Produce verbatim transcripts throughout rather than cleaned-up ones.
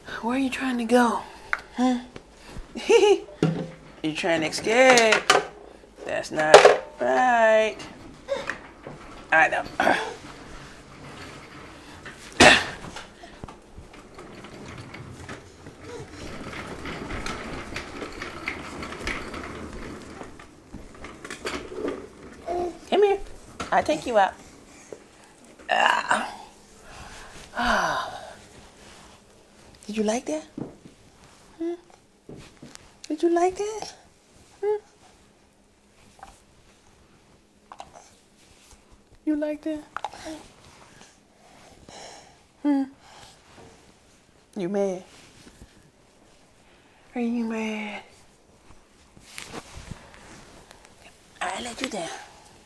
Where are you trying to go? Huh? You trying to escape? That's not right. I know. Come here. I'll take you out. Ah. Ah. Did you like that? Hmm? Did you like that? Hmm? You like that? Hmm? You mad? Are you mad? I let you down.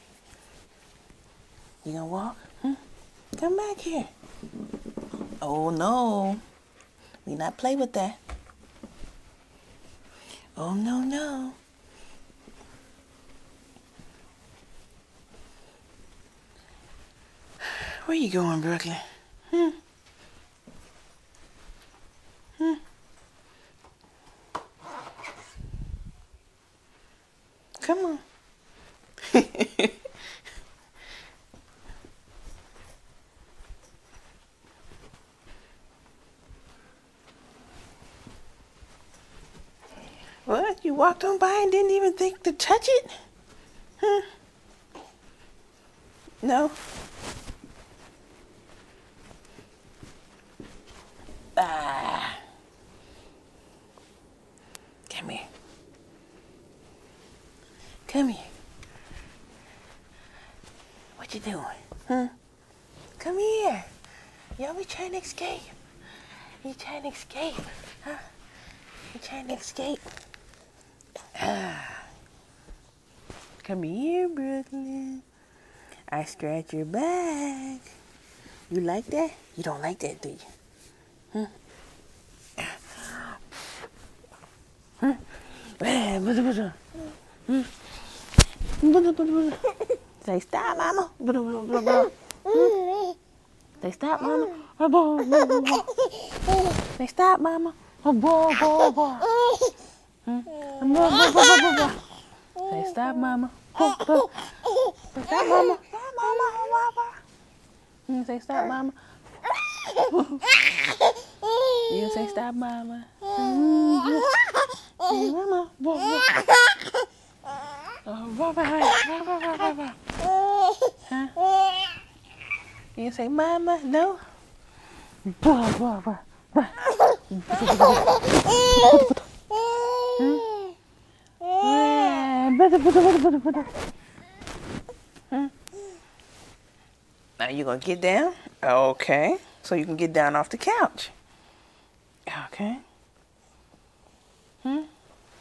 You gonna walk? Hmm? Come back here. Oh no. We not play with that. Oh no no. Where you going, Brooklyn? Hmm? Hmm? Come on. What? You walked on by and didn't even think to touch it? Huh? No? Ah. Come here. Come here. What you doing? Huh? Come here. You always trying to escape. You trying to escape? Huh? You trying to escape? Ah. Come here, Brooklyn. I scratch your back. You like that? You don't like that, do you? Huh? Huh? Hmm? Say stop, mama. Say stop, mama. Say stop, mama. Say stop, mama. Say stop, mama. You say stop, mama. You say stop, mama. Mama. Huh? You say mama? No? Now you gonna get down? Okay. So you can get down off the couch. Okay. Hmm?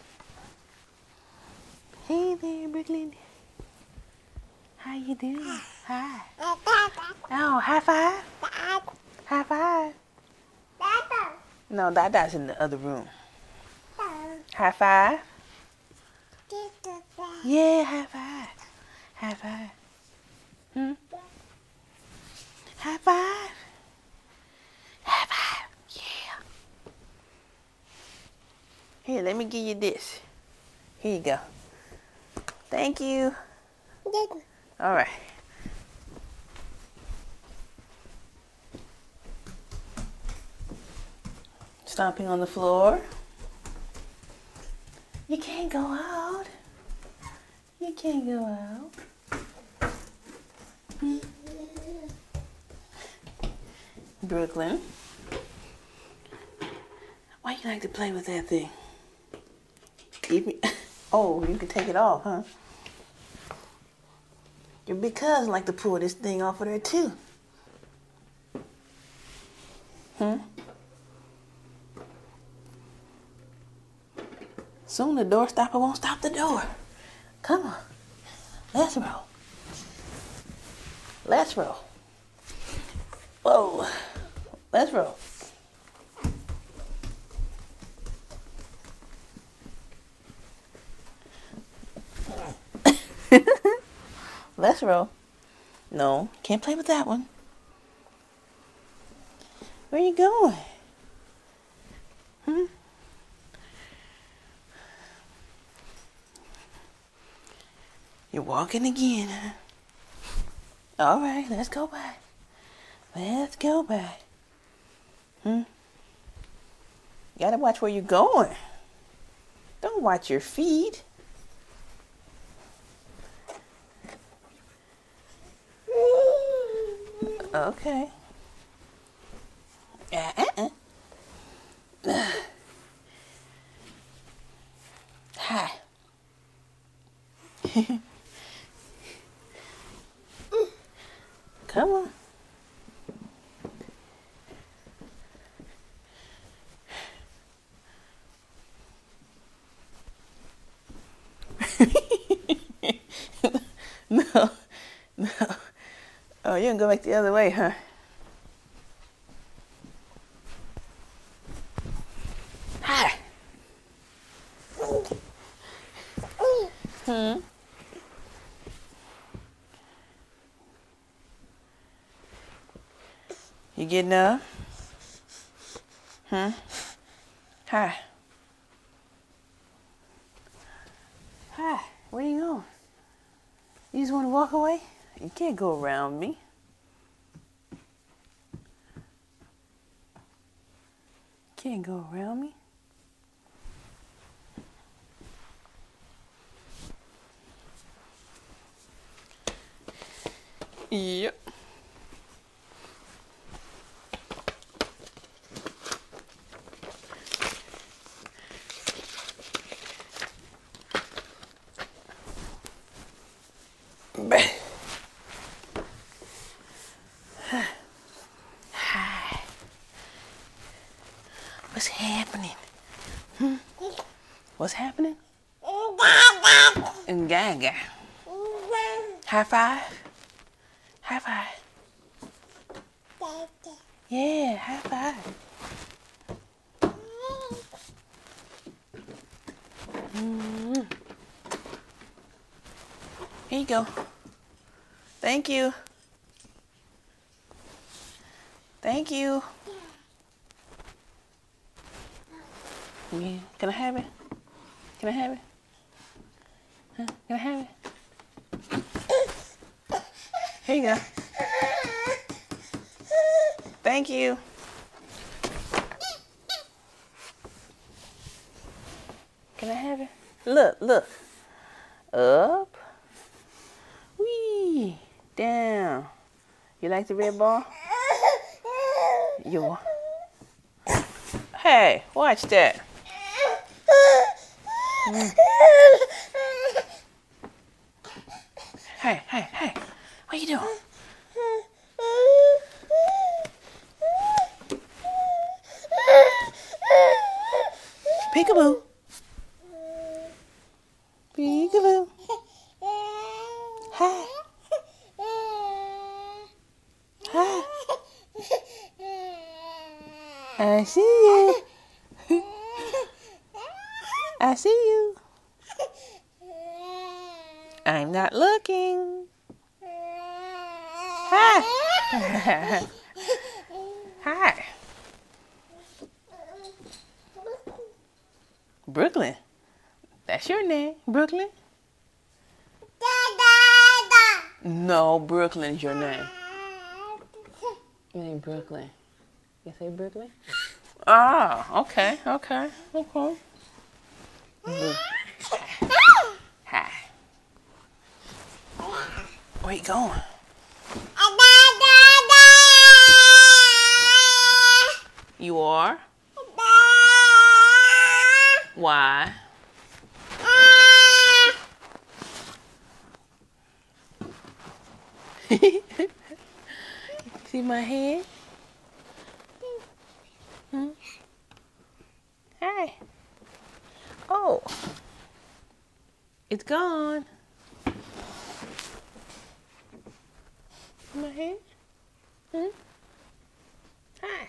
Hey there, Brooklyn. How you doing? Hi. Oh, high five? High five? No, Dada's in the other room. High five? Yeah, high five. High five. Hmm? High five? High five. Yeah. Here, let me give you this. Here you go. Thank you. All right. Stomping on the floor. You can't go out. You can't go out. Hmm? Brooklyn. Why you like to play with that thing? Even, oh, you can take it off, huh? Your big cousin like to pull this thing off of there too. Hmm? Soon the door stopper won't stop the door. Come on. Let's roll. Let's roll. Whoa. Let's roll. Let's roll. No, can't play with that one. Where you going? Hmm? You're walking again, huh? All right, let's go back. Let's go back. Hmm? You gotta watch where you're going. Don't watch your feet. Okay. Uh-uh. Hi. Come on. No. No. Oh, you're gonna go back the other way, huh? Hi. Hmm? You getting up? Hmm? Hi. Hi. Where you going? You just want to walk away? You can't go around me. Can't go around me. Yep. Hi. What's happening? Hmm? What's happening? And Gaga. High five. High five. Yeah, high five. Mm. Here you go. Thank you. Thank you. Yeah. Can I have it? Can I have it? Huh? Can I have it? Here you go. Thank you. Can I have it? Look, look. Up. Wee. Down. You like the red ball? You. Hey, watch that. Mm. Hey, hey, hey. What you doing? Peekaboo. Peekaboo. Hi. Hi. I see you. I see you. I'm not looking. Hi. Hi. Brooklyn. That's your name, Brooklyn? No, Brooklyn's your name. Your name Brooklyn. You say Brooklyn? Ah, okay, okay, okay. Hi. Where you going? You are? Why? See my hand? Hmm? Hi. Oh. It's gone. My hand? Hmm? Hi.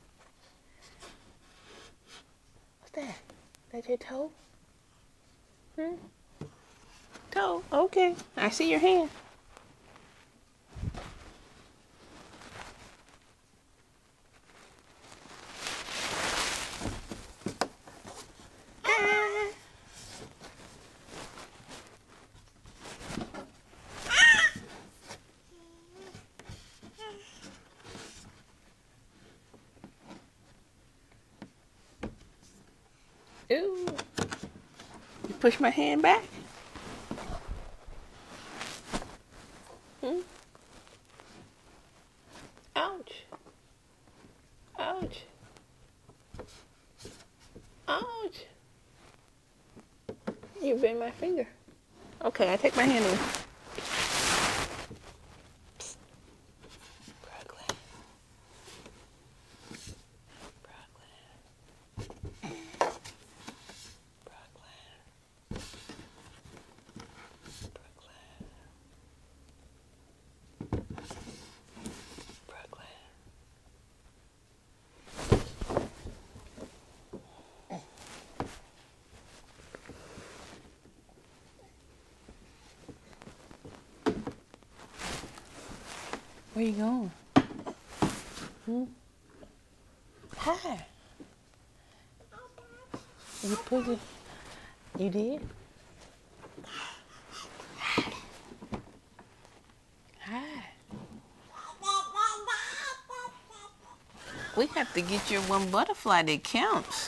What's that? That your toe? Hmm? Toe? Okay. I see your hand. Ooh. You push my hand back? Hmm? Ouch. Ouch. Ouch. You bit my finger. Okay, I take my hand away. Psst. Brooklyn. Brooklyn. Brooklyn. Brooklyn. Brooklyn. Where you going? Hmm? Hi. You put it. You did? Hi. We have to get your one butterfly that counts.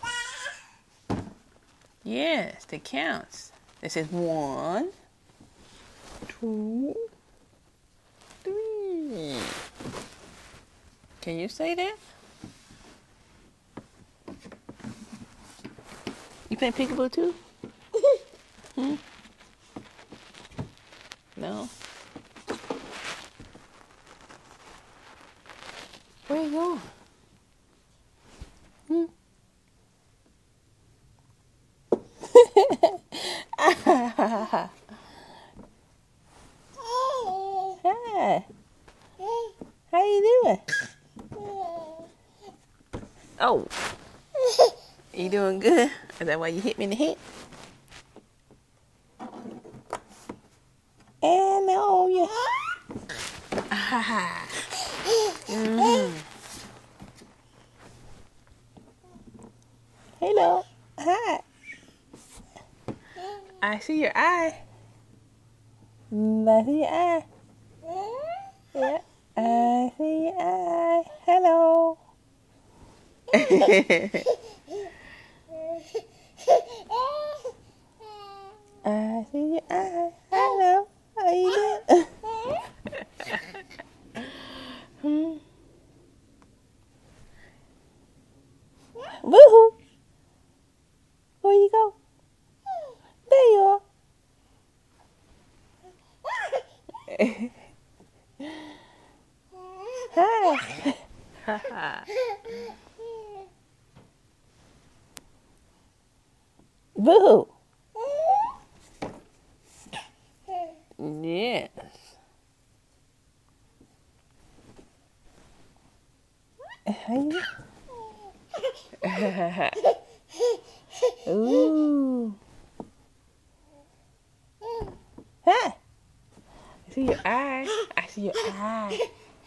Yes, that counts. It says one, two, three. Can you say that? You play peekaboo too? Hmm? No. Where you going? Hmm? Hi. How you doing? Oh. You doing good? Is that why you hit me in the head? And no, you. mm-hmm. Hello. Hi. I see your eye. I see your eye. Yeah. I see your eye. Hello. I see your eye. Hello. How you doing? hmm. Woohoo. Where you go? There you are. Hi. Boo. Yes. How you Ooh. Huh? I see your eye. I see your eye.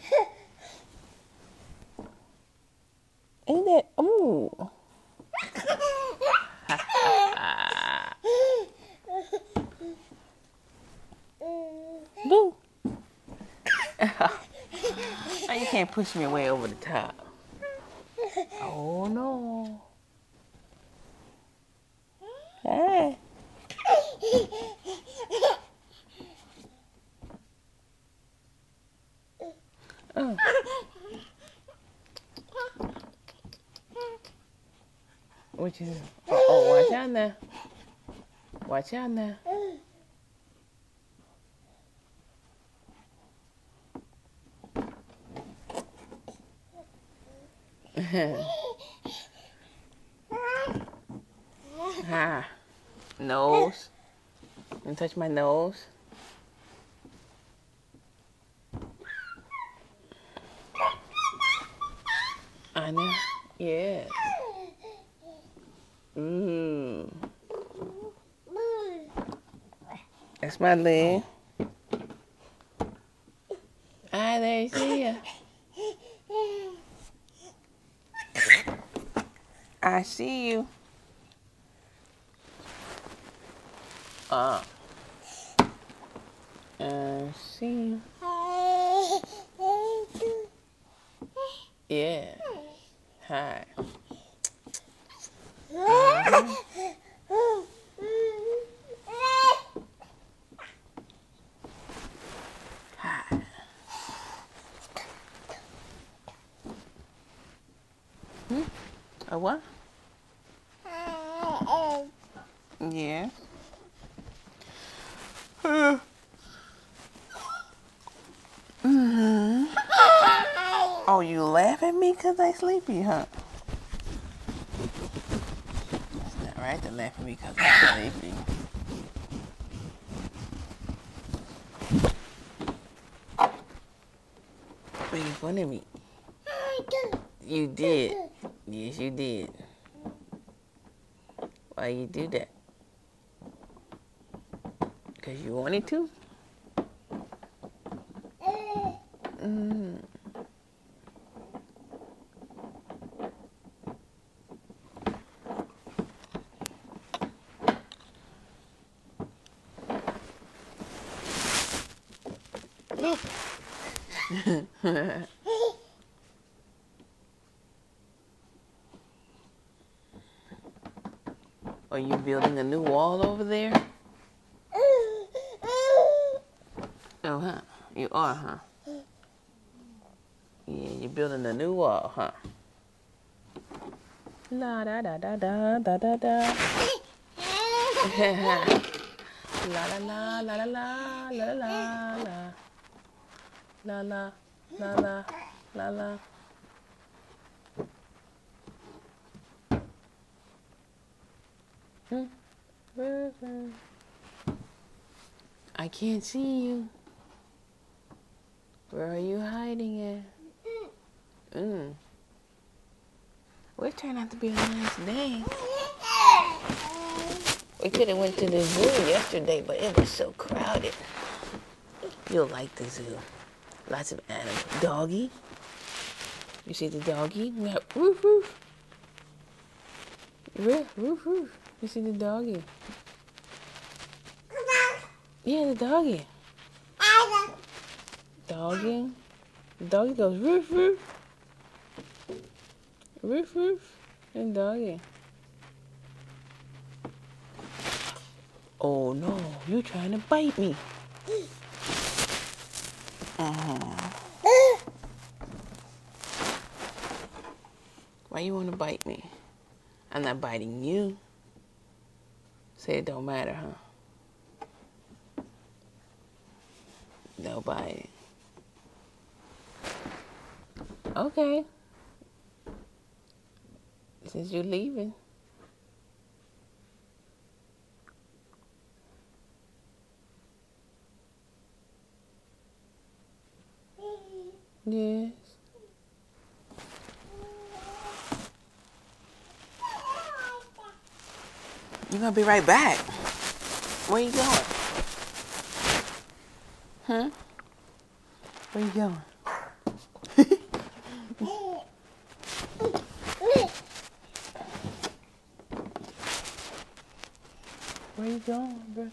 Ain't that? Ooh. Boo. Oh, you can't push me way over the top. Oh no. Hi. Oh. What you do? Oh, oh, watch out now. Watch out now. Ah. Nose. You touch my nose. I know. Yes. Ooh. That's my leg. Ah, there you see ya. I see you. Ah. I see you. Yeah. Hi. Mm-hmm. Hi. Hmm? A what? Yeah. Mm-hmm. Oh, you laugh at me because I sleepy, huh? It's not right to laugh at me because I'm sleepy. Making fun of me. You did. Yes, you did. Why you do that? Because you wanted to? Mm. Are you building a new wall over there? Oh, huh? You are, huh? Yeah, you're building a new wall, huh? La da da da da da da da. La la la la la la la la la la la la la la la. I can't see you. Where are you hiding at? Mm. Well, it turned out to be a nice day. We could have went to the zoo yesterday, but it was so crowded. You'll like the zoo. Lots of animals. Doggy. You see the doggy? Yeah. Woof woof. Woof woof woof. You see the doggy? Yeah, the doggy. Doggy. The doggy goes woof woof. Woof woof. And doggy. Oh no, you're trying to bite me. Uh-huh. Why you want to bite me? I'm not biting you. Say it don't matter, huh? No biting. Okay. Since you're leaving. Yes. You're gonna be right back. Where you going? Huh? Where you going? Where you going, bro?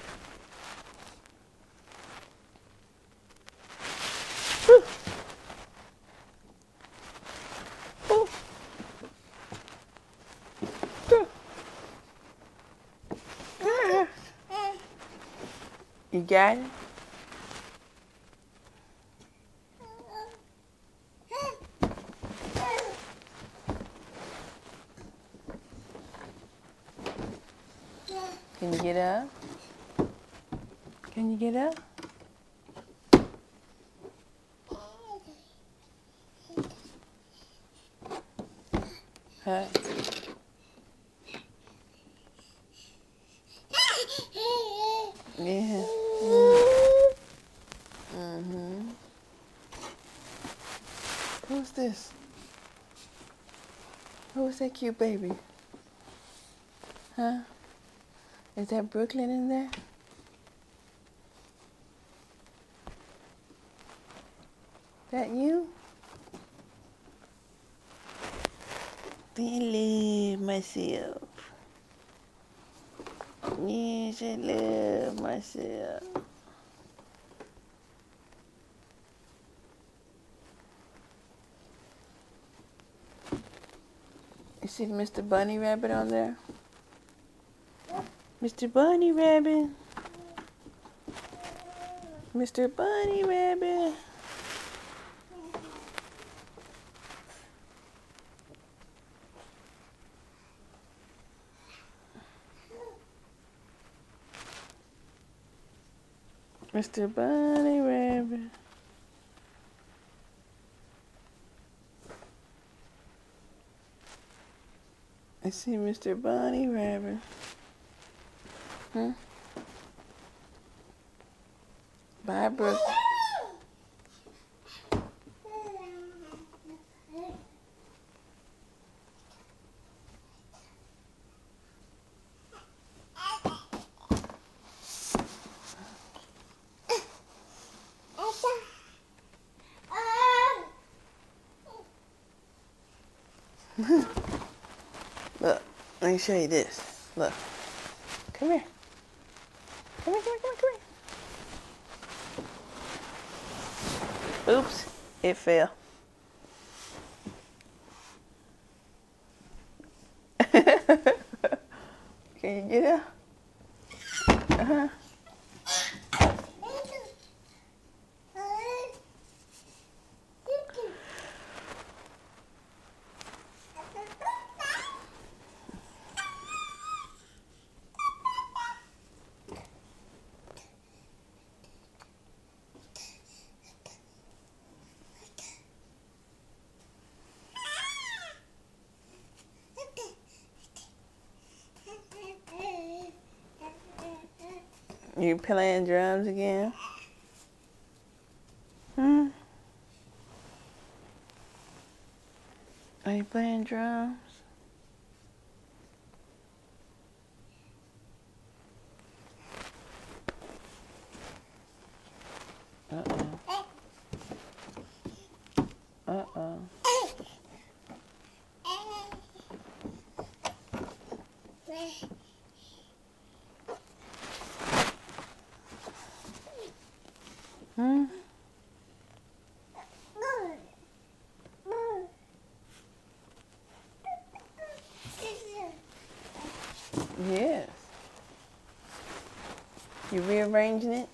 You got it? Can you get up? Can you get up? Huh? Yeah. Mm-hmm. Who's this? Who's that cute baby? Huh? Is that Brooklyn in there? That you? I love myself. Yes, I love myself. You see Mister Bunny Rabbit on there? Mister Bunny Rabbit. Mister Bunny Rabbit. Mister Bunny Rabbit. I see Mister Bunny Rabbit. Hmm? Bye, Brooke. Look, let me show you this. Look. Come here. Come here, come here, come here, come here. Oops, it fell. Can you get it? Uh-huh. You playing drums again? Hmm? Are you playing drums? Uh-oh. Uh-oh. Hmm? Yes. You rearranging it?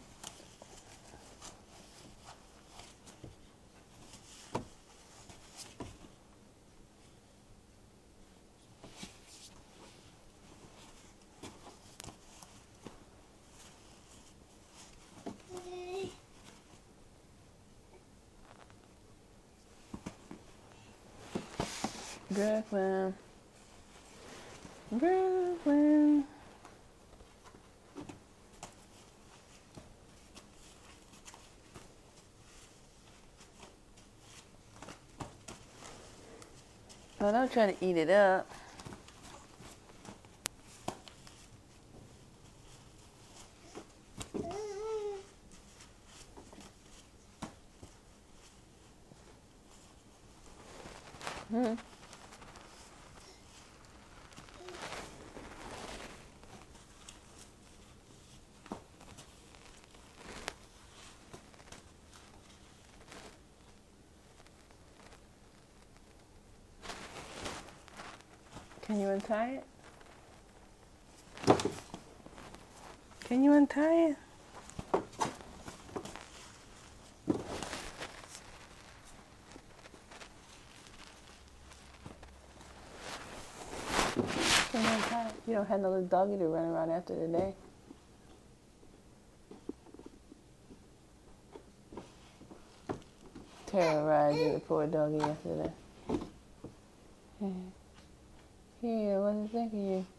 Brooklyn. Brooklyn. Oh, don't try to eat it up. Hmm. Can you untie it? Can you untie it? Can you untie it? You don't have no little doggy to run around after today. Terrorizing the poor doggy yesterday. Here, what is it for you?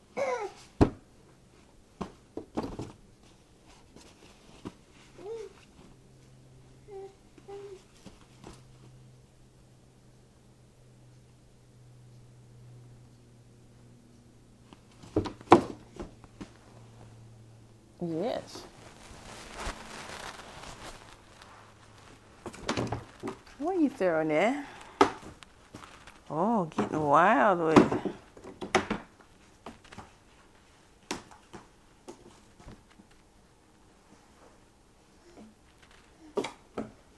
Yes. What are you throwing there? Oh, getting wild with it.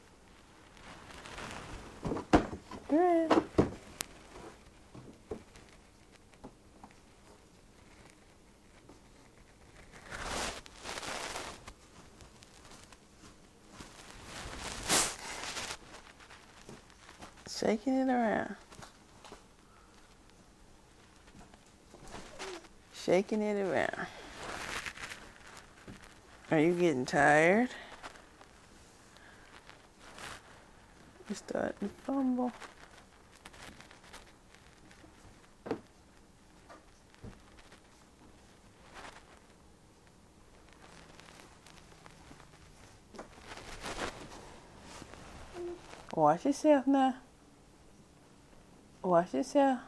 Good. Shaking it around. Shaking it around. Are you getting tired? You're starting to fumble. Watch yourself now. Watch yourself.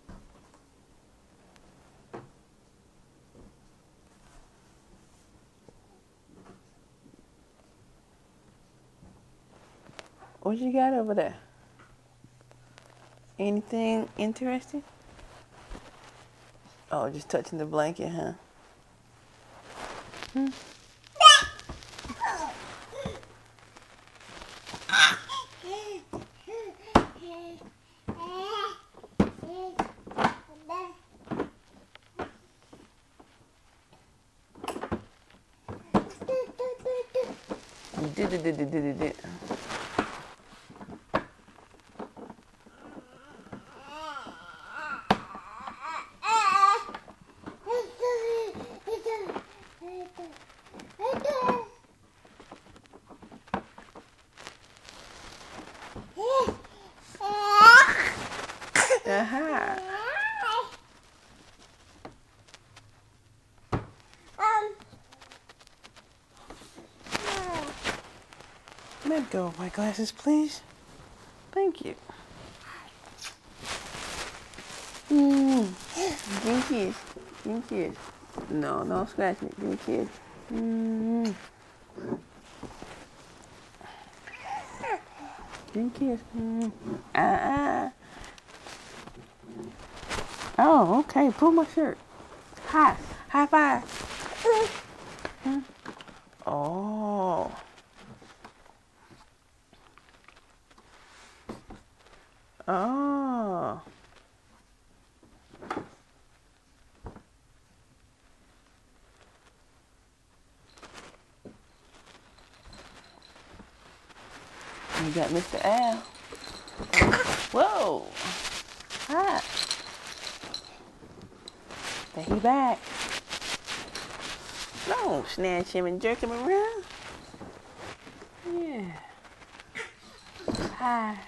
What you got over there? Anything interesting? Oh, just touching the blanket, huh? Hmm? Did it, did it, did it, did it. Uh-huh. Let go of my glasses, please. Thank you. Mm. Give me a kiss. Give me a kiss. No, no scratching it. Give me a kiss. Mm. Give me a kiss. Mm. Uh-uh. Oh, okay. Pull my shirt. High. High five. Mm. Oh. Oh. You got Mister Al. Whoa. Hi. There he back. No, snatch him and jerk him around. Yeah. Hi.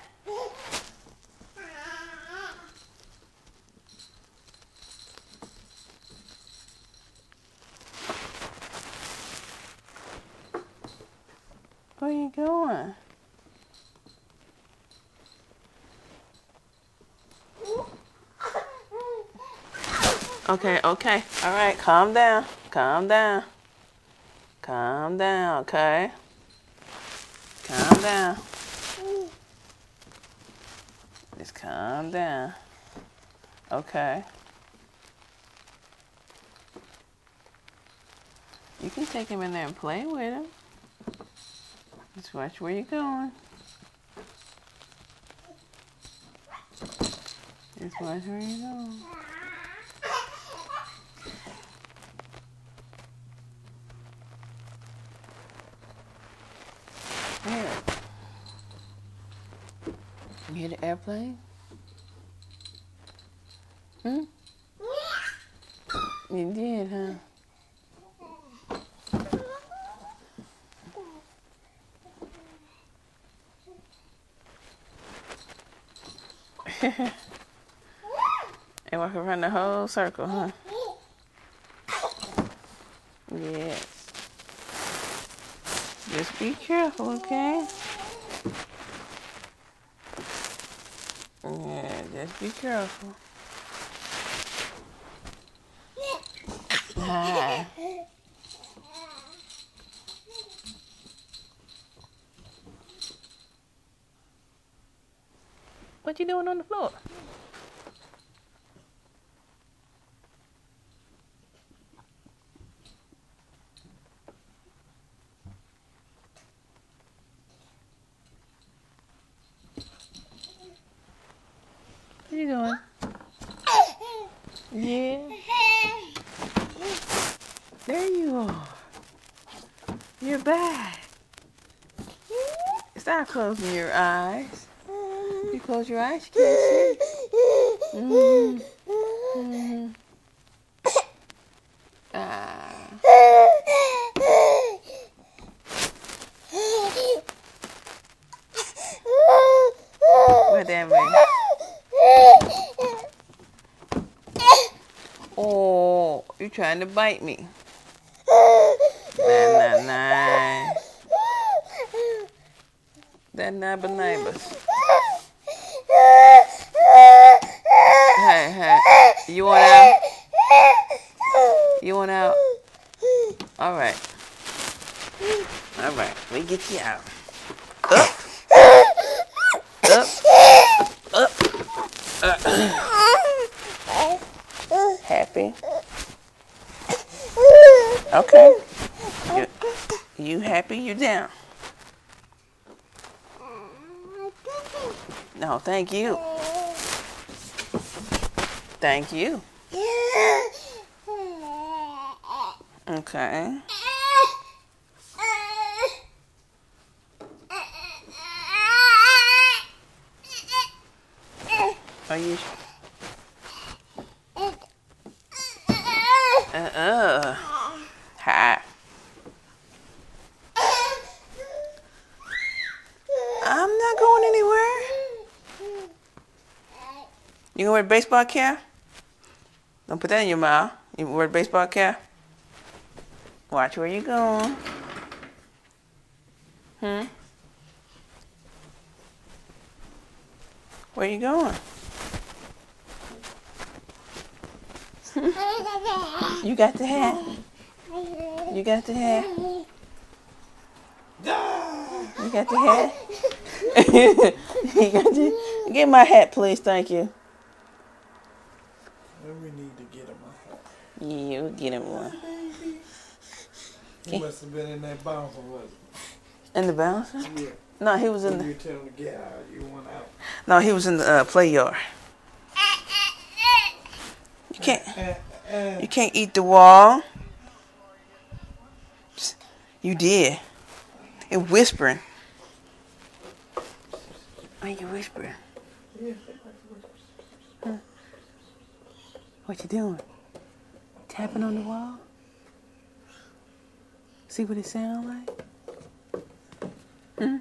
Where you going? Okay, okay. All right, calm down. Calm down. Calm down, okay? Calm down. Just calm down. Okay. You can take him in there and play with him. Just watch where you're going. Just watch where you're going. Here. You hear the airplane? Hmm? You did, huh? And walk around the whole circle, huh? Yes. Just be careful, okay? Yeah, just be careful. Hi. What you doing on the floor? What you doing? Yeah. There you are. You're back. Stop closing your eyes. You you close your eyes, you can't see. Mm-hmm. Mm-hmm. Ah. What that mean? Oh, you trying to bite me? Nah, nah, nah. That neighbor neighbors. Hey, hey. You want out? You want out? All right. All right. We get you out. Up. Up. Up. Uh. Happy? Okay. You, you happy? You down? No, thank you. Thank you. Okay. Are you? Uh-uh. Hi. I'm not going anywhere. You gonna wear a baseball cap? Don't put that in your mouth. You wear a baseball cap? Watch where you going. Hmm? Where you going? You got the hat? You got the hat? You got the hat? You got the... Get my hat, please. Thank you. We need to get him a hat. Yeah, we'll get him one. He must have been in that bouncer, wasn't he? In the bouncer? Yeah. No, he was in when the... you tell him to get out, you want out. No, he was in the uh, play yard. You can't... Uh, uh, You can't eat the wall. You did. And whispering. Why you whispering? Yeah. Huh? What you doing? Tapping on the wall? See what it sounds like? Hmm?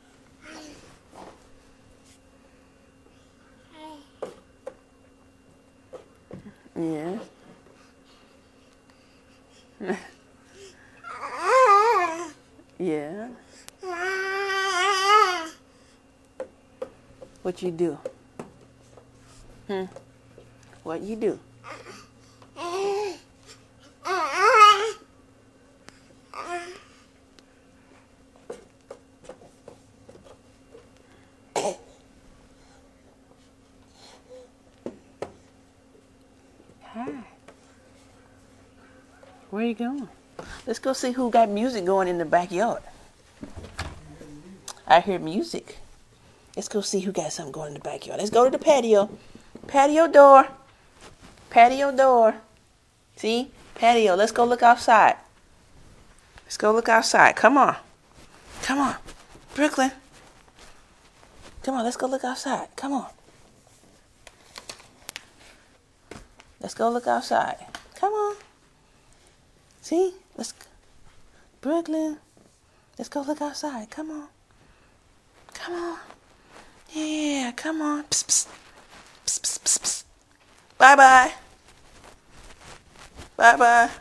Yeah. Yeah. What you do? Hmm? What you do? Hi. Where you going? Let's go see who got music going in the backyard. I hear music. Let's go see who got something going in the backyard. Let's go to the patio. Patio door. Patio door. See? Patio. Let's go look outside. Let's go look outside. Come on. Come on. Brooklyn. Come on, let's go look outside. Come on. Let's go look outside. Come on. See? Let's Brooklyn. Let's go look outside. Come on. Come on. Yeah, come on. Psst, psst. Psst, psst, psst, psst. Bye-bye. Bye-bye.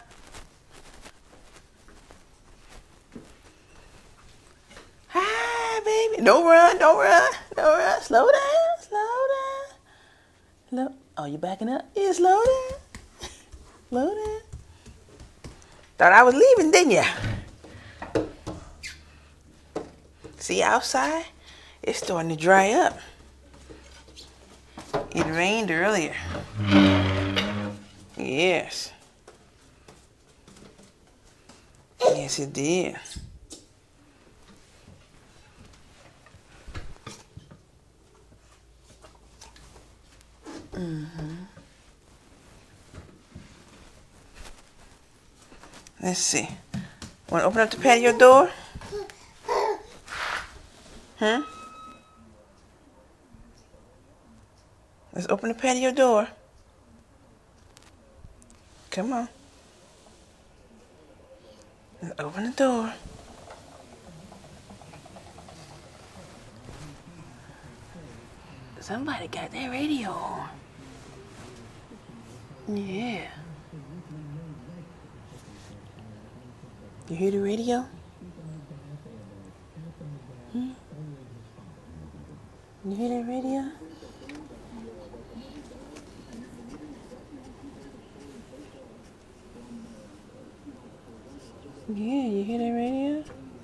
Hi, baby. Don't run. Don't run. Don't run. Slow down. Slow down. Slow. Oh, you backing up? Yeah, slow down. Slow down. Thought I was leaving, didn't ya? See, outside, it's starting to dry up. It rained earlier. Yes. Yes, it did. Mm-hmm. Let's see. Want to open up the patio door? Huh? Let's open the patio door. Come on. Let's open the door. Somebody got that radio on. Yeah. You hear the radio? Hmm? You hear that radio? Yeah, you hear that radio?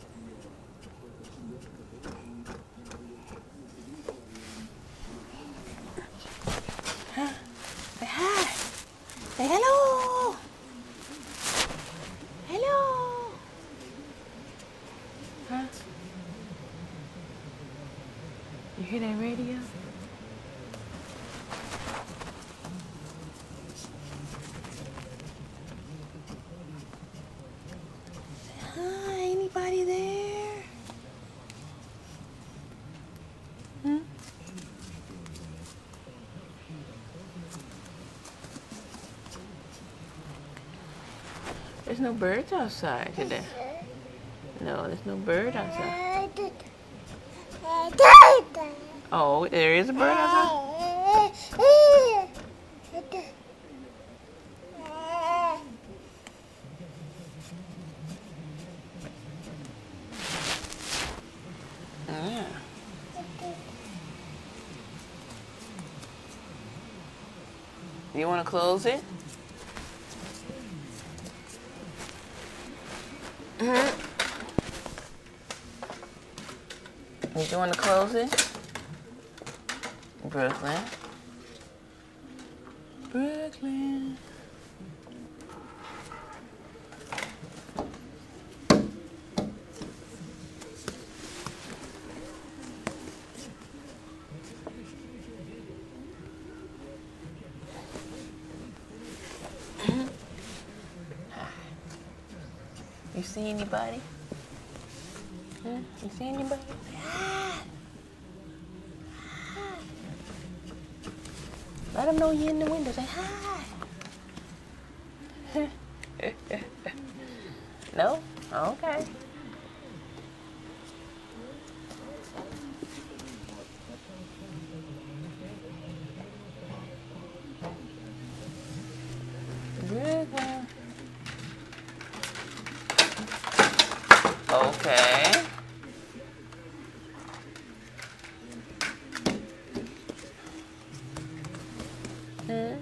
Huh? Say hi. Say hello. Hello. Huh? You hear that radio? Hi, anybody there? Hmm? There's no birds outside today. No, there's no bird outside. Oh, there is a bird outside? Yeah. You want to close it? Mm-hmm. Did you want to close it? Brooklyn. Brooklyn. You see anybody? Hmm? You see anybody? Ah. Ah. Let them know you're in the window. Say hi. No? Okay. Good one. Okay. Hmm.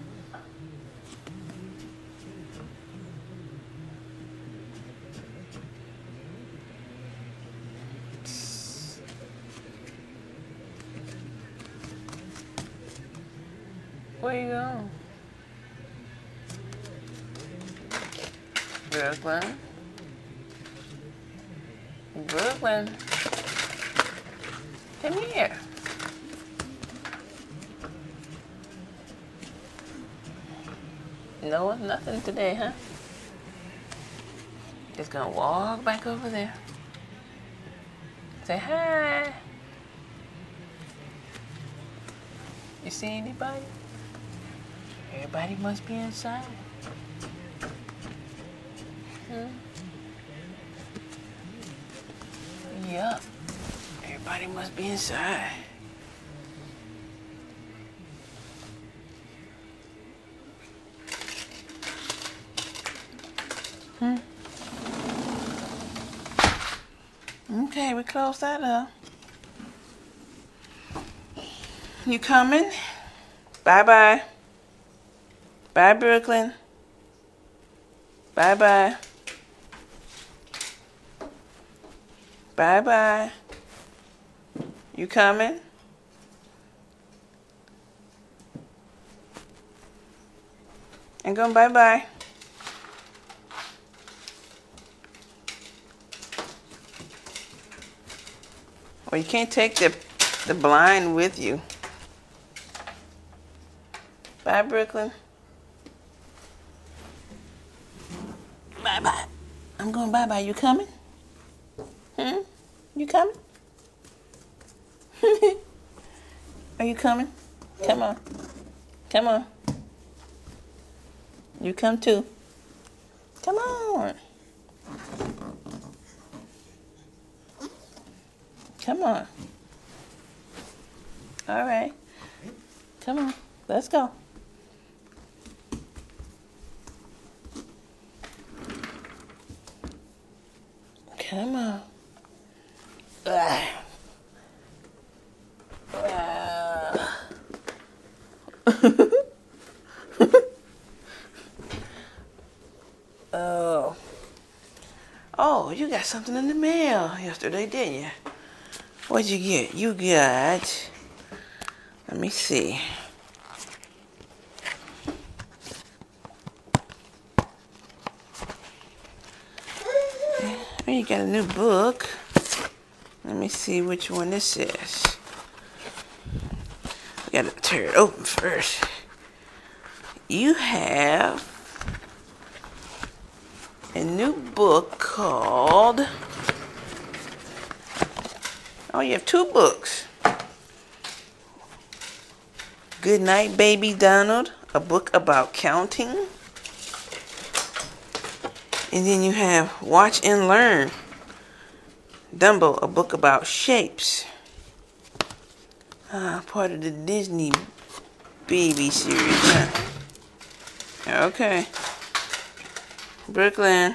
Where you going? Brooklyn. Brooklyn. Come here. No, nothing today, huh? Just gonna walk back over there. Say hi. You see anybody? Everybody must be inside. Hmm? Yup. Everybody must be inside. Hmm? Okay, we close that up. You coming? Bye-bye. Bye, Brooklyn. Bye-bye. Bye-bye. You coming? And go bye-bye. Well, you can't take the, the blind with you. Bye, Brooklyn. Bye-bye. I'm going bye-bye. You coming? Hmm? You coming? Are you coming? Come on. Come on. You come too. Come on. Come on. All right. Come on. Let's go. Come on. Ugh. Ugh. Oh. Oh, you got something in the mail yesterday, didn't you? What'd you get? You got... Let me see. Oh, you got a new book. Let me see which one this is. We gotta tear it open first. You have a new book called... Oh, you have two books. Good Night, Baby Donald, a book about counting. And then you have Watch and Learn, Dumbo, a book about shapes. Ah, part of the Disney baby series, huh? Okay. Brooklyn.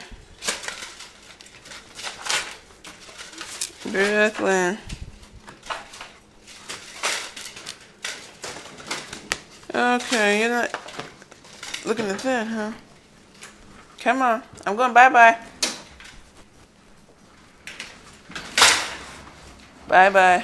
Brooklyn. Okay, you're not looking at that, huh? Come on. I'm going bye-bye. Bye-bye.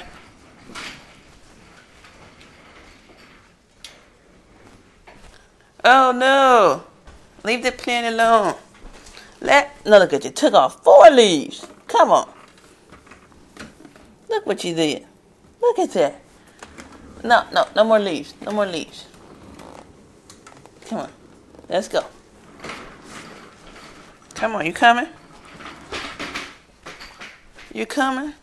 Oh, no. Leave the plant alone. Let, no, look at you. Took off four leaves. Come on. Look what you did. Look at that. No, no, no more leaves. No more leaves. Come on. Let's go. Come on, you coming? You coming?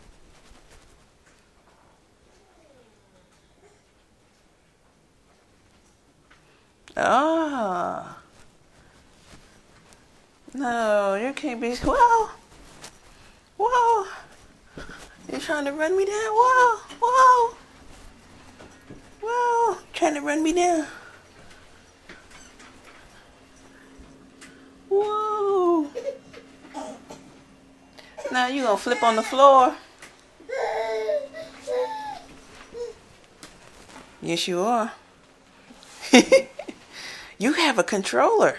Oh. No, you can't be. Whoa. Whoa. You're trying to run me down? Whoa. Whoa. Whoa. Trying to run me down. Whoa. Now you gonna flip on the floor. Yes, you are. You have a controller.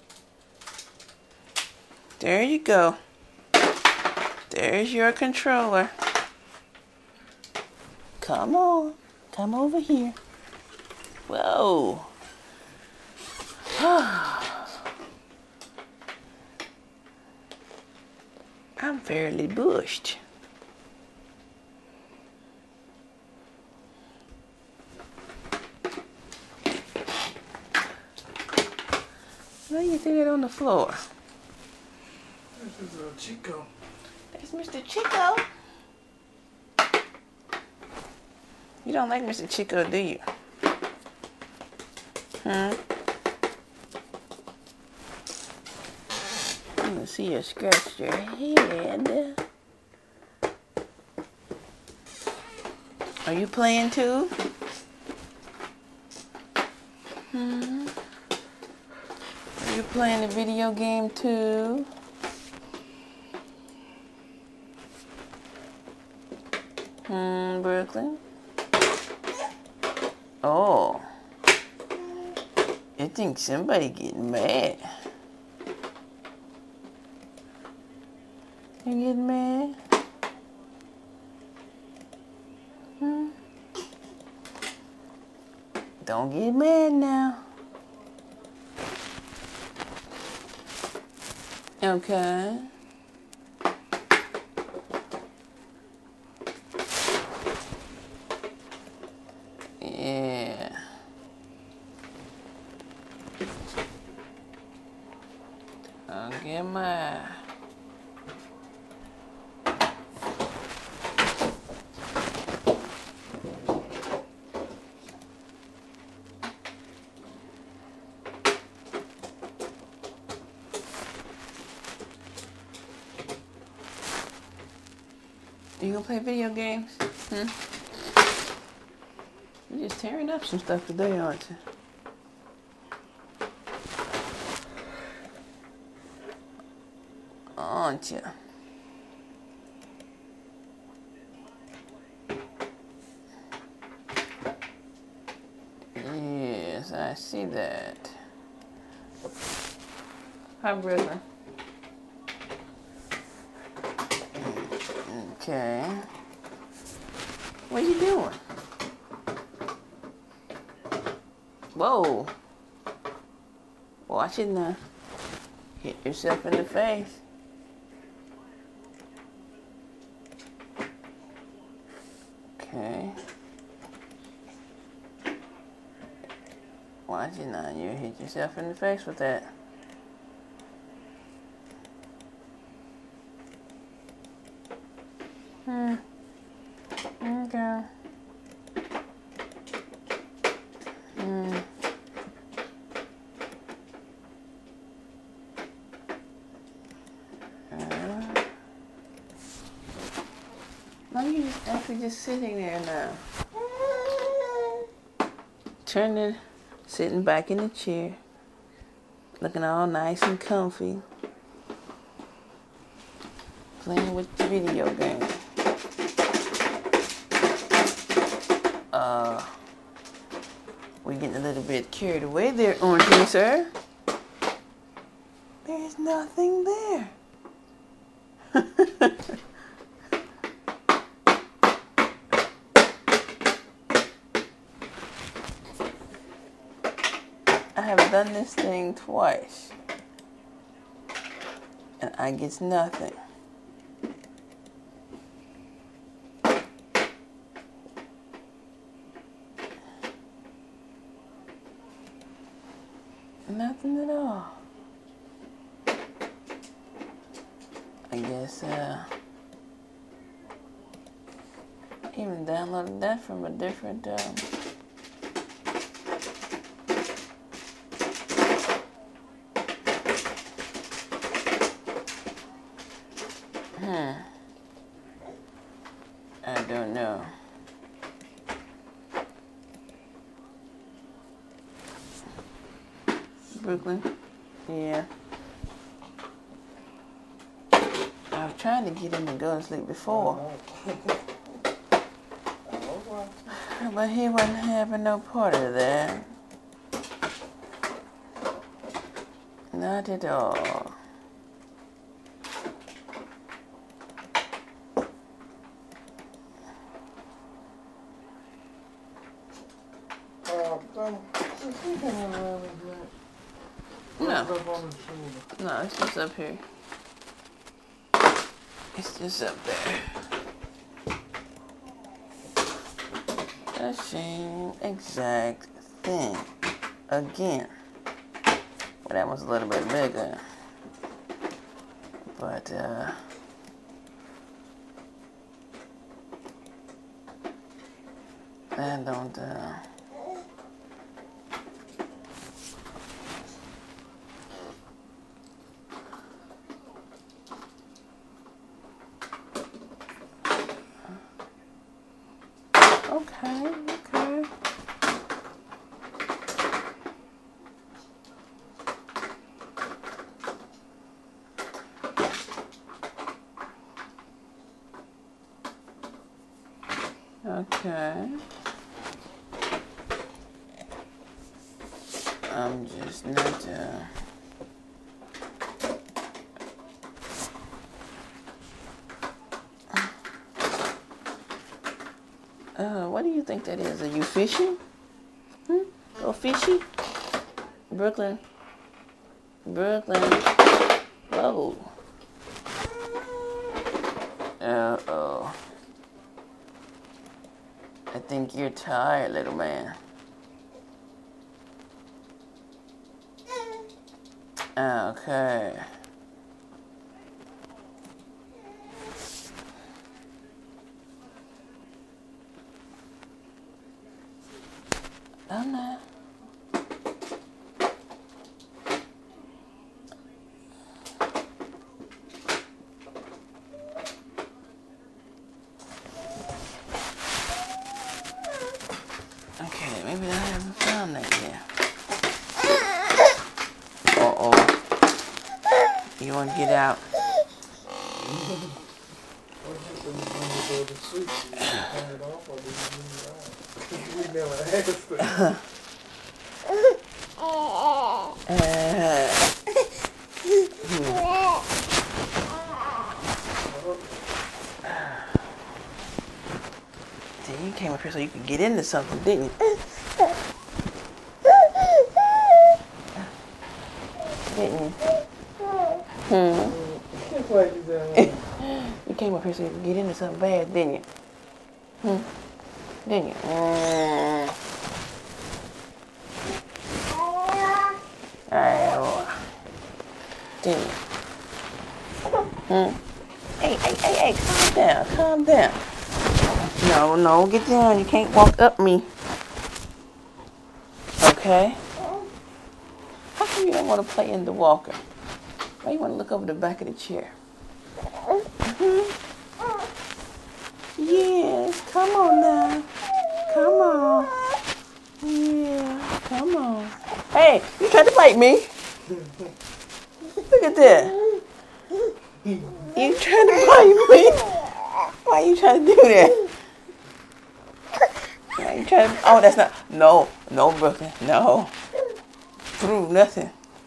There you go. There's your controller. Come on. Come over here. Whoa. I'm fairly bushed. Why do you think it on the floor? This is uh, Chico. That's Mister Chico. You don't like Mister Chico, do you? Hmm? You can see you scratched your head. Are you playing too? Hmm? Are you playing a video game too? Hmm, Brooklyn? Oh. I think somebody getting mad. You getting mad? Hmm? Don't get mad now. Okay. Yeah. Don't get mad. You gonna play video games? Hmm? You're just tearing up some stuff today, aren't you? Aren't you? Yes, I see that. Hi, Brooklyn. Okay. What are you doing? Whoa. Watch it now. Hit yourself in the face. Okay. Watch it now. You hit yourself in the face with that. Hmm. Okay. Hmm. Uh, no, you just actually just sitting there now. Turning, sitting back in the chair, looking all nice and comfy, playing with the video game. Uh, we're getting a little bit carried away there, aren't we, sir? There's nothing there. I have done this thing twice, and I get nothing. Nothing at all. I guess uh, I even downloaded that from a different um, hmm. I don't know. Brooklyn? Yeah. I was trying to get him to go to sleep before. But he wasn't having no part of that. Not at all. No. No, it's just up here. It's just up there. The same exact thing. Again. Well, that was a little bit bigger. But, uh... I don't, uh... Okay, okay. Okay. I'm just not, uh... Uh, what do you think that is? Are you fishing? Hmm? Go fishy? Brooklyn? Brooklyn? Whoa. Uh-oh. I think you're tired, little man. Okay. I'm not. You want to get out? What happened when you go to sleep? You turn it off or do you leave it on? We never asked that. Uh, See, you came up here so you could get into something, didn't you? Didn't you? Hmm. You came up here so you could get into something bad, didn't you? Hmm. Didn't you? Mm. Alright. Didn't you? Hmm. Hey, hey, hey, hey! Calm down, calm down. No, no, get down. You can't walk up me. Okay? How come you don't want to play in the walker? Why you want to look over the back of the chair? Mm-hmm. Yes, come on now. Come on. Yeah, come on. Hey, you tried to bite me. Look at that. You trying to bite me? Why you trying to do that? Why you trying to, oh, that's not, no, no, Brooklyn, no. Prove nothing.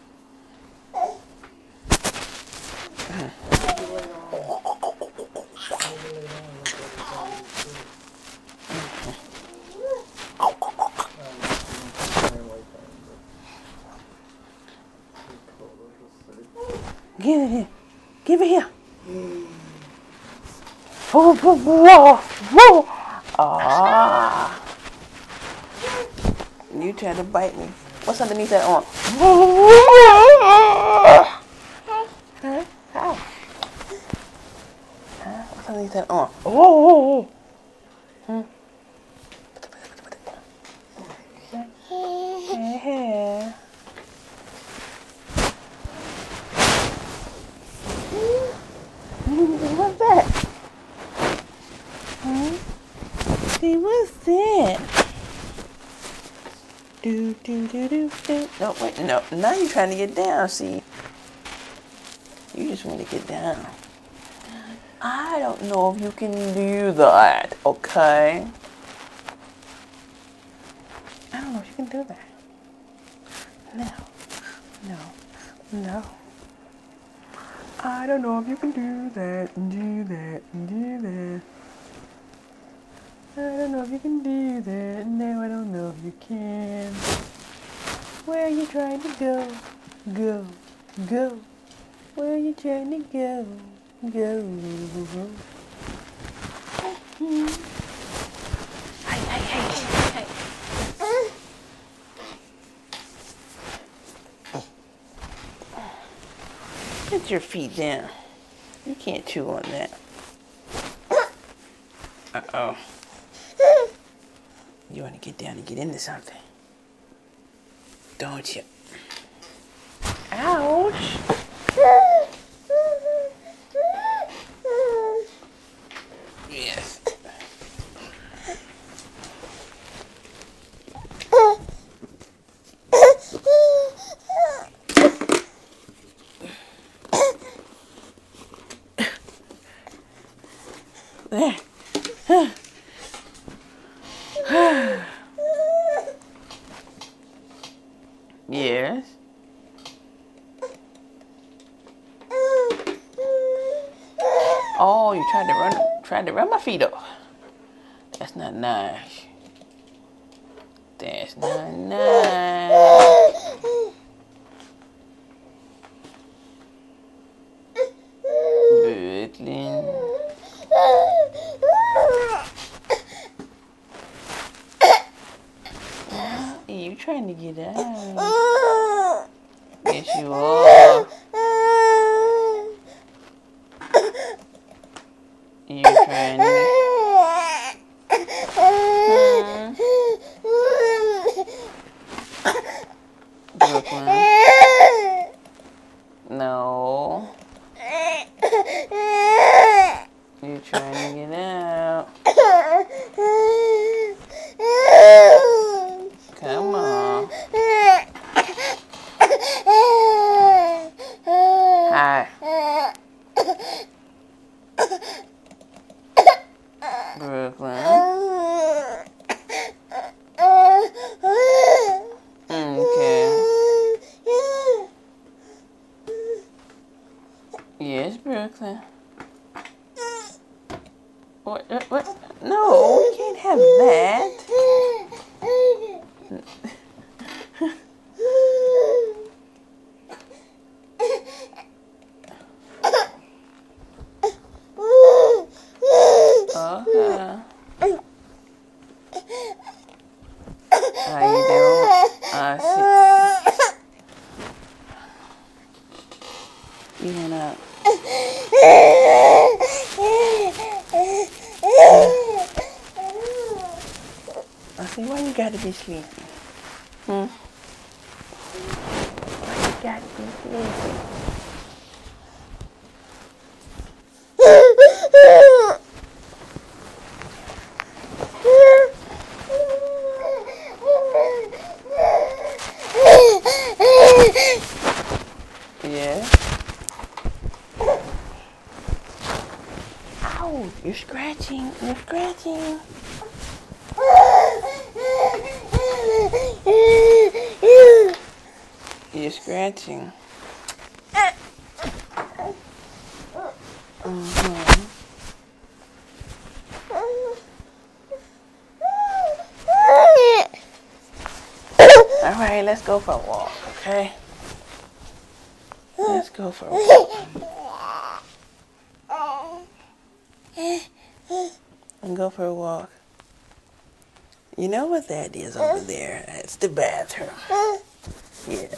Give it here. Give it here. Whoa, whoa, whoa, whoa. Ah. You tried to bite me. What's underneath that arm? Huh? How? Huh? What's underneath that arm? Oh. Hmm. Hey. What's that? Hmm? See, what's that? Do, do, do, do, do. No, wait, no. Now you're trying to get down, see? You just want to get down. I don't know if you can do that, okay? I don't know if you can do that. No. No. No. I don't know if you can do that, do that, do that. I don't know if you can do that. No, I don't know if you can. Where are you trying to go? Go. Go. Where are you trying to go? Go. Hey, hey, hey, hey, hey. Put your feet down. You can't chew on that. Uh-oh. You want to get down and get into something, don't you? Ouch. Yes. There. Yes. Oh, you tried to run tried to run my feet off. That's not nice. That's not nice. Brooklyn. You trying to get out? Yes, you are. You trying to? Hmm? Brooklyn. No. You trying to get out? Come on. Hi. Brooklyn. Okay. Yes, Brooklyn. What, what, what? No, we can't have that. Okay. How you doing? I see. You went up. I see, why you gotta be sleepy? Hmm? Why you gotta be sleepy? Yeah? Ow, you're scratching, you're scratching. You're scratching. Mm-hmm. All right, let's go for a walk, okay? Let's go for a walk. And go for a walk. You know what that is over there? It's the bathroom. Yeah.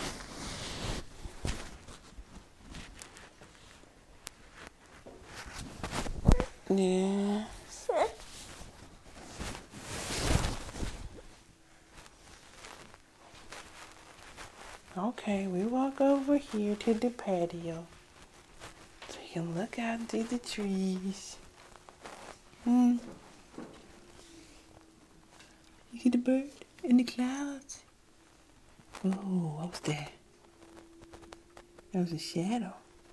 Yeah. Okay, we walk over here to the patio so you can look out into the trees. Hmm. You see the bird in the clouds? Oh, what was that? That was a shadow.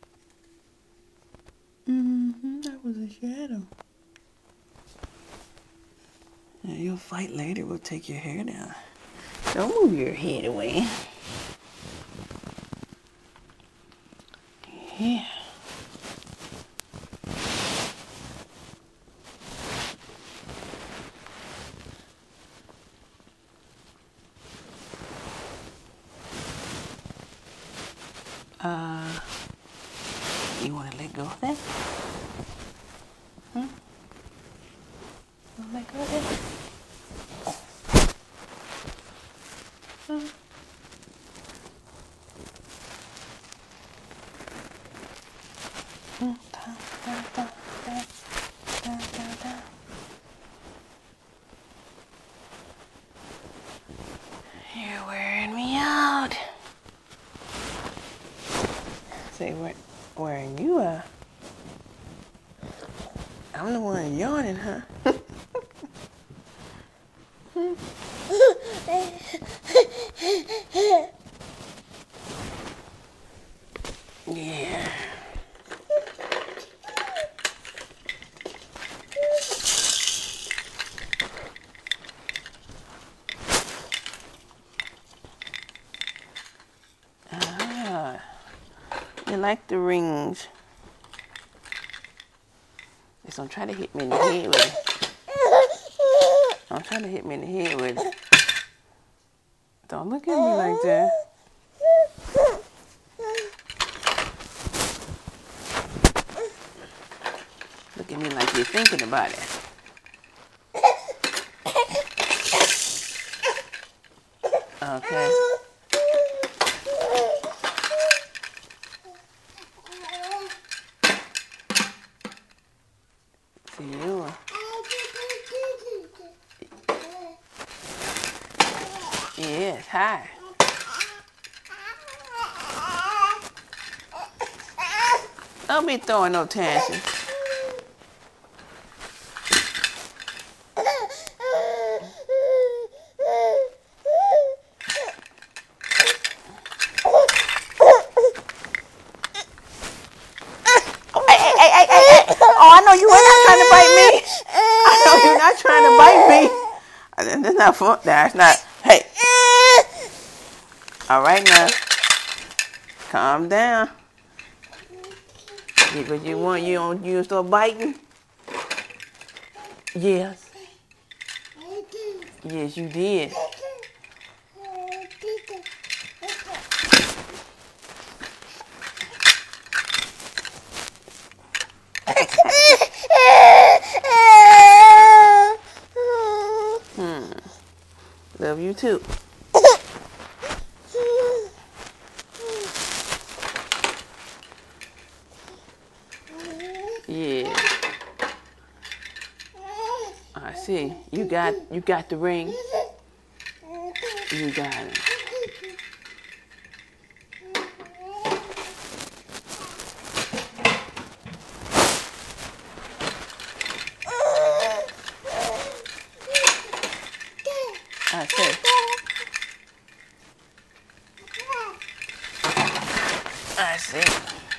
Mm-hmm, that was a shadow. Yeah, you'll fight later. We'll take your hair down. Don't move your head away. Yeah. Uh, you want to let go of that? Hmm? You want to let go of that? Hmm? Hmm? Da, da, da, da, da, da, da. You're wearing me out. Say, where, wearing you out? I'm the one yawning, huh? Yeah. Ah, you like the rings. Just don't try to hit me in the head with it. Don't try to hit me in the head with it. Don't look at me like that. Look at me like you're thinking about it. Okay. See you. Yes, hi. Don't be throwing no tantrums. you are not trying to bite me. I know you're not trying to bite me. That's not fun. That's not. Hey. All right now. Calm down. Get what you want. You don't. You start biting. Yes. Yes, you did. hmm. Love you too. Yeah. I see. You got. You got the ring. You got it. I see. I see.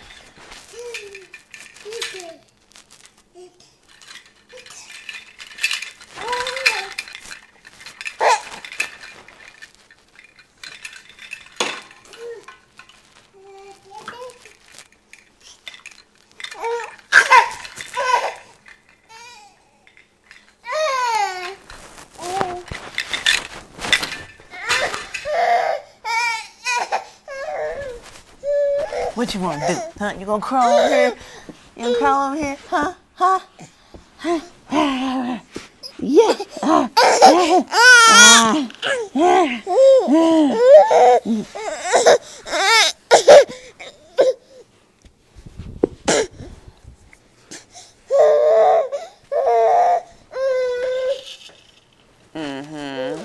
What you want to do? Huh? You gonna crawl over here? You gonna crawl over here? Huh? Huh? Yeah. Mm-hmm.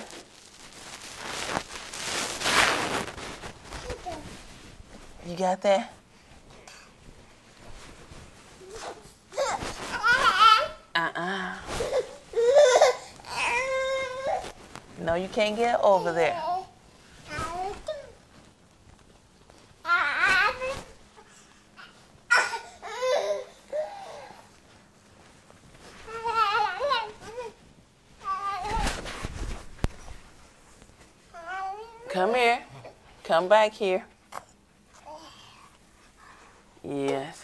You got that? Uh-uh. No, you can't get over there. Come here. Come back here. Yes.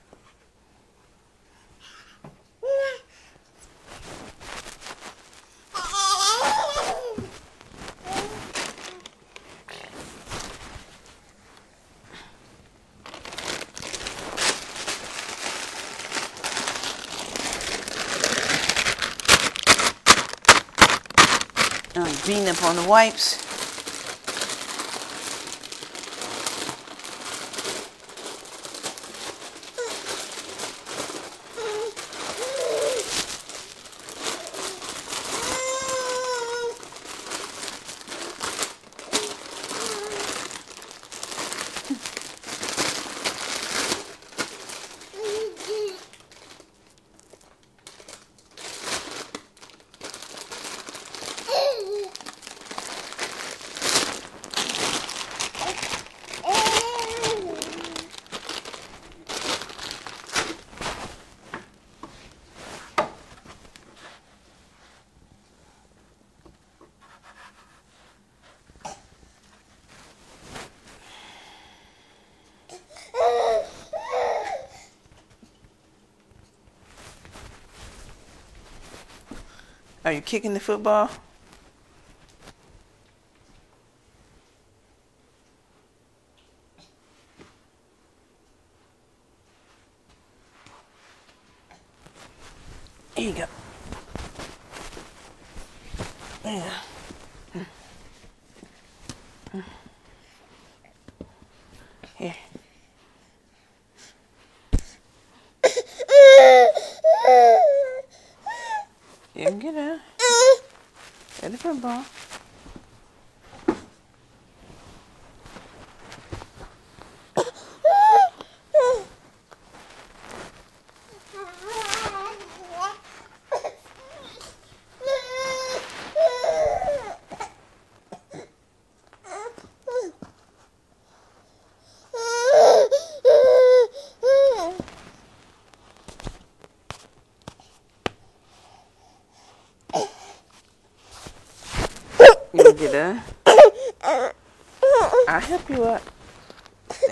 I'm beating up on the wipes. Are you kicking the football? Here you go. Yeah. Here. You can get out. Get the football.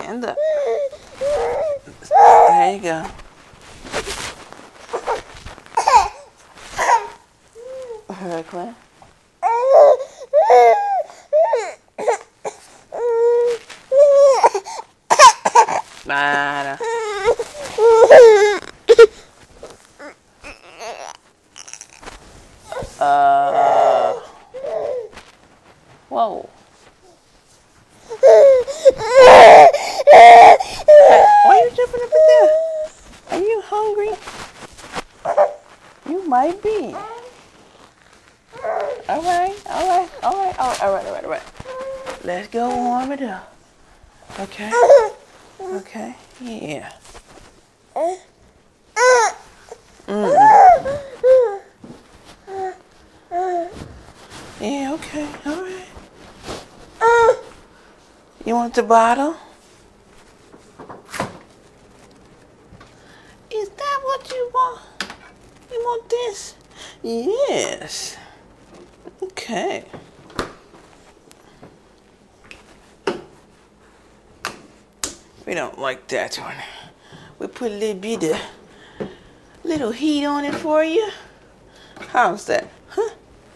Stand up. There you go. Brooklyn. Nada. Uh. Whoa. Hey, why are you jumping up and down? Are you hungry? You might be. All right, all right, all right, all right, all right, all right, all right. Let's go warm it up. Okay? Okay? Yeah. Mm. Yeah, okay, all right. You want the bottle? Is that what you want? You want this? Yes. Okay. We don't like that one. We put a little bit of little heat on it for you. How's that? Huh?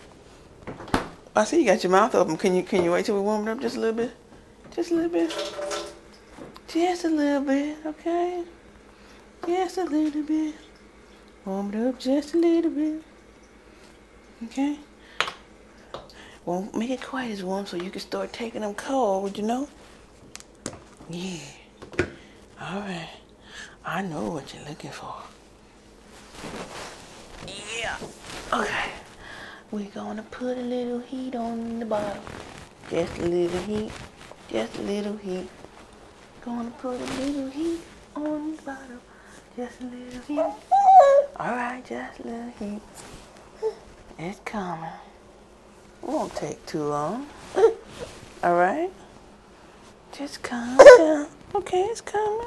I see you got your mouth open. Can you can you wait till we warm it up just a little bit? Just a little bit. Just a little bit, okay? Just a little bit. Warm it up just a little bit. Okay? Won't make it quite as warm so you can start taking them cold, you know? Yeah. Alright. I know what you're looking for. Yeah. Okay. We're gonna put a little heat on the bottom. Just a little heat. Just a little heat. Gonna put a little heat on the bottom. Just a little heat. Alright, just a little heat. It's coming. It won't take too long. Alright? Just calm down. Okay, it's coming.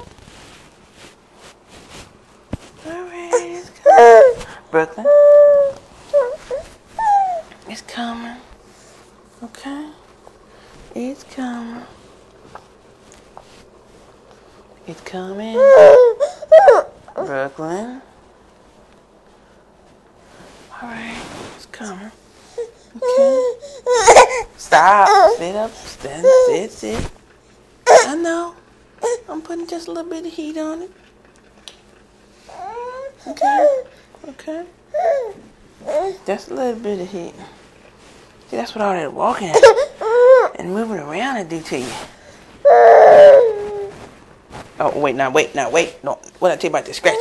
Alright, it's coming. Brooklyn. It's coming. Okay? It's coming. It's coming. Brooklyn. Alright, it's coming. Okay. Stop. Sit up. Stand. Sit, sit. I know. I'm putting just a little bit of heat on it. Okay. Okay. Just a little bit of heat. See, that's what all that walking and moving around will do to you. Oh, wait, now, wait, now, wait. No, what I tell you about the scratching?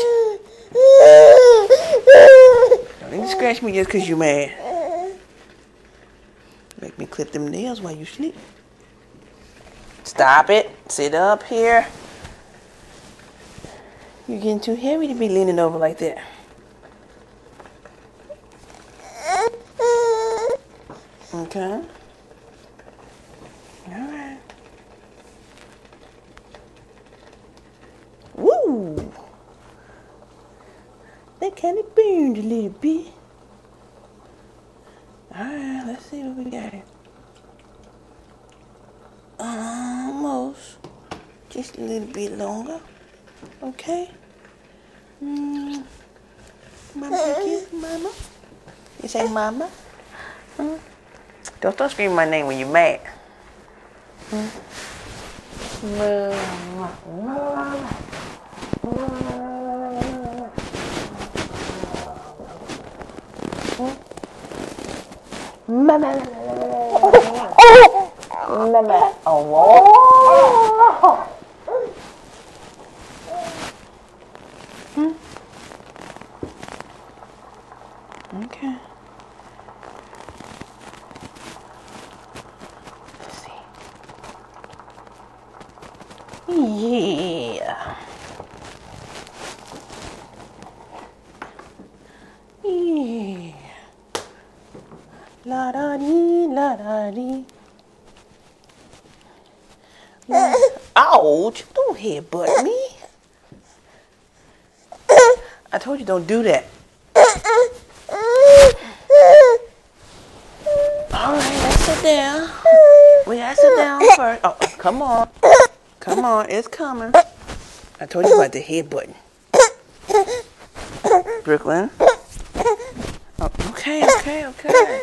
Don't need to scratch me just because you're mad. Make me clip them nails while you sleep. Stop it. Sit up here. You're getting too heavy to be leaning over like that. Okay. All right. Woo! That kind of burned a little bit. All right, let's see what we got here. Almost. Just a little bit longer. Okay. Mm. Mama, kiss mama. You say mama? Hmm? Don't start screaming my name when you're mad. Hmm? Mama. Mama. Oh. Hmm? Okay. Let's see. Yeah. Yeah. La da dee, la da dee. La- Ouch! Don't headbutt me. I told you don't do that. All right, let's sit down. We gotta sit down first. Oh, come on. Come on, it's coming. I told you about the head button. Brooklyn. Oh, okay, okay, okay.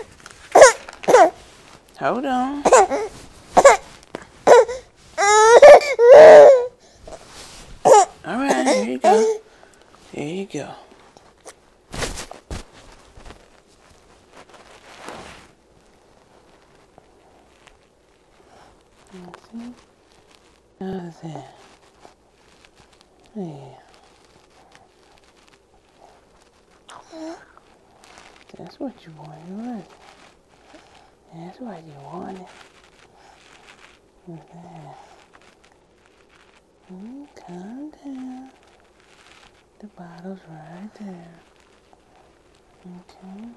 Hold on. All right, here you go. Here you go. See? How's that? Yeah. That's what you wanted, wasn't it? That's what you wanted. Yeah. Mm, calm down. The bottle's right there. Okay.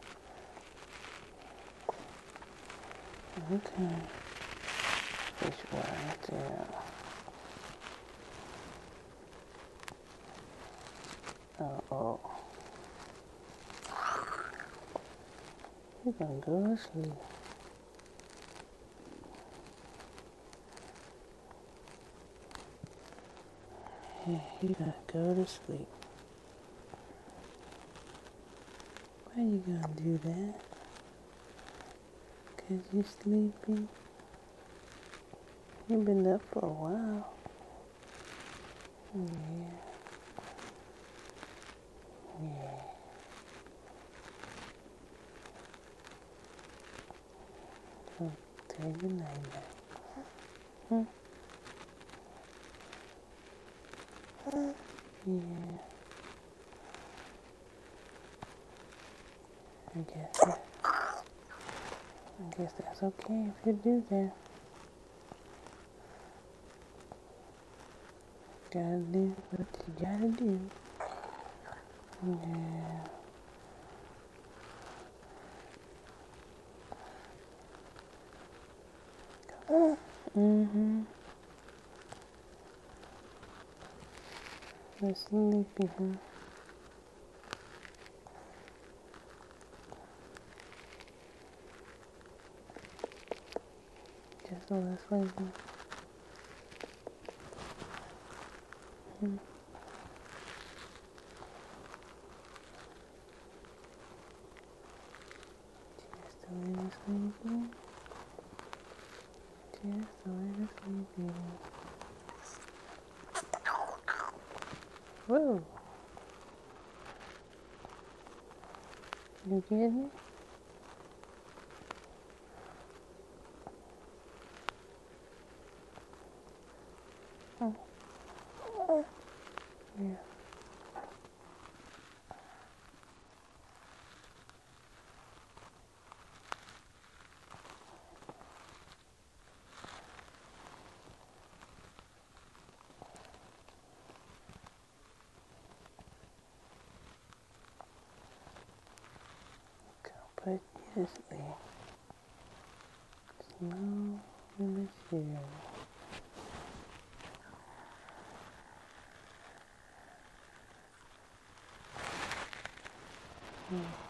Okay. It's right there. Uh-oh. You're gonna go to sleep. Yeah, you're gonna go to sleep. Why you gonna do that? 'Cause you're sleepy? You've been up for a while. Yeah. Yeah. So, tell your night night. Hmm? Yeah. I guess that, I guess that's okay if you do that. Gotta do what you gotta do. Yeah. Mm-hmm. You're sleepy, huh? Just a little sleepy. Hmm. Just a little sleepy. Just a little sleepy. Whoa. You get me? Oh. Yeah. Go put you to sleep. Slow in the chair. Hmm.